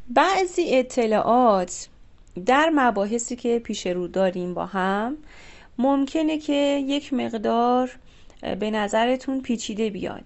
بعضی اطلاعات در مباحثی که پیش رو داریم با هم ممکنه که یک مقدار به نظرتون پیچیده بیاد،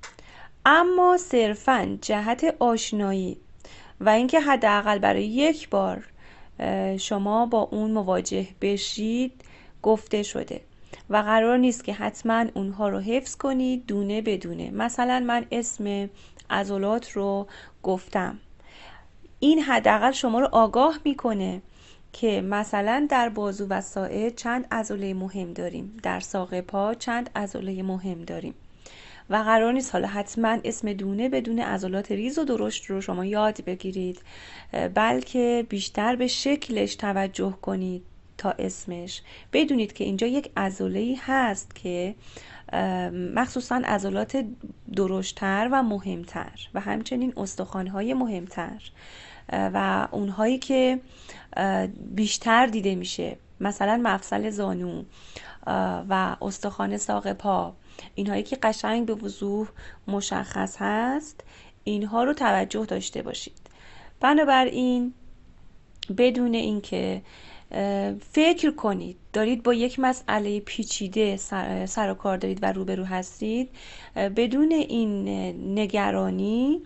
اما صرفاً جهت آشنایی و اینکه حداقل برای یک بار شما با اون مواجه بشید گفته شده و قرار نیست که حتما اونها رو حفظ کنید دونه بدونه. مثلا من اسم عضلات رو گفتم، این حداقل شما رو آگاه میکنه که مثلا در بازو و ساعد چند عضله مهم داریم، در ساق پا چند عضله مهم داریم و قرار نیست حالا حتما اسم دونه بدون عضلات ریز و درشت رو شما یاد بگیرید، بلکه بیشتر به شکلش توجه کنید تا اسمش. بدونید که اینجا یک عضله‌ای هست که مخصوصا عضلات درشت‌تر و مهمتر و همچنین استخوان‌های مهمتر و اونهایی که بیشتر دیده میشه، مثلا مفصل زانو و استخوان ساق پا، اینهایی که قشنگ به وضوح مشخص هست، اینها رو توجه داشته باشید. بنابراین بدون اینکه فکر کنید دارید با یک مسئله پیچیده سر و کار دارید و روبرو هستید، بدون این نگرانی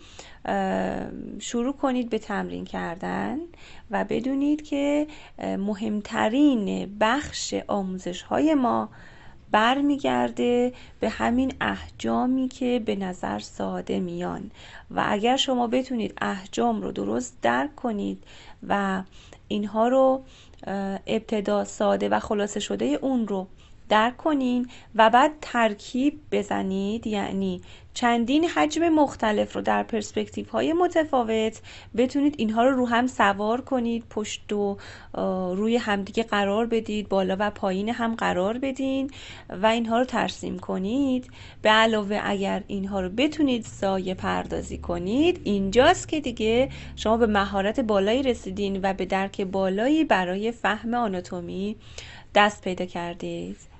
شروع کنید به تمرین کردن و بدونید که مهمترین بخش آموزش های ما برمیگرده به همین احجامی که به نظر ساده میان و اگر شما بتونید احجام رو درست درک کنید و اینها رو ابتدا ساده و خلاصه شده اون رو درک کنین و بعد ترکیب بزنید، یعنی چندین حجم مختلف رو در پرسپکتیو های متفاوت بتونید اینها رو هم سوار کنید، پشت و روی همدیگه قرار بدید، بالا و پایین هم قرار بدین و اینها رو ترسیم کنید. به علاوه اگر اینها رو بتونید سایه پردازی کنید، اینجاست که دیگه شما به مهارت بالایی رسیدین و به درک بالایی برای فهم آناتومی دست پیدا کردید.